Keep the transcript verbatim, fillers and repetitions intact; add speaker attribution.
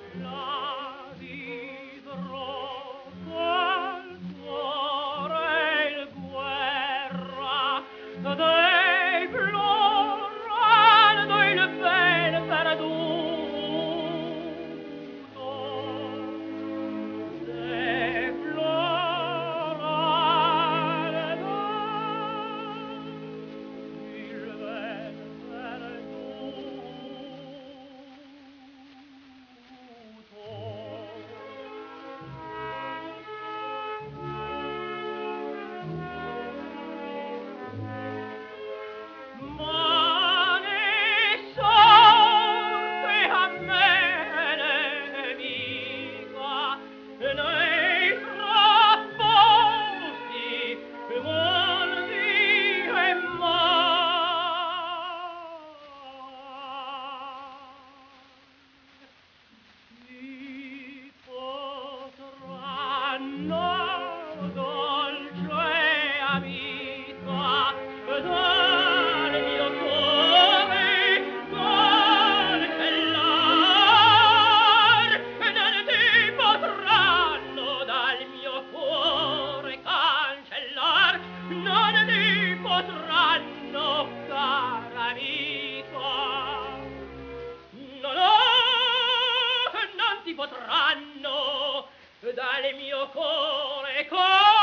Speaker 1: la vidrò quel cuore il guerra dei plorando il bel perduto dei plorando il bel Ma ne sorte a me nemica, nei frapposti mondi e si potranno, dolce amica, dal mio cuore cancellar, non ti potranno dal mio cuore cancellar, non ti potranno, cara amica. No, no, non ti potranno dal mio cuore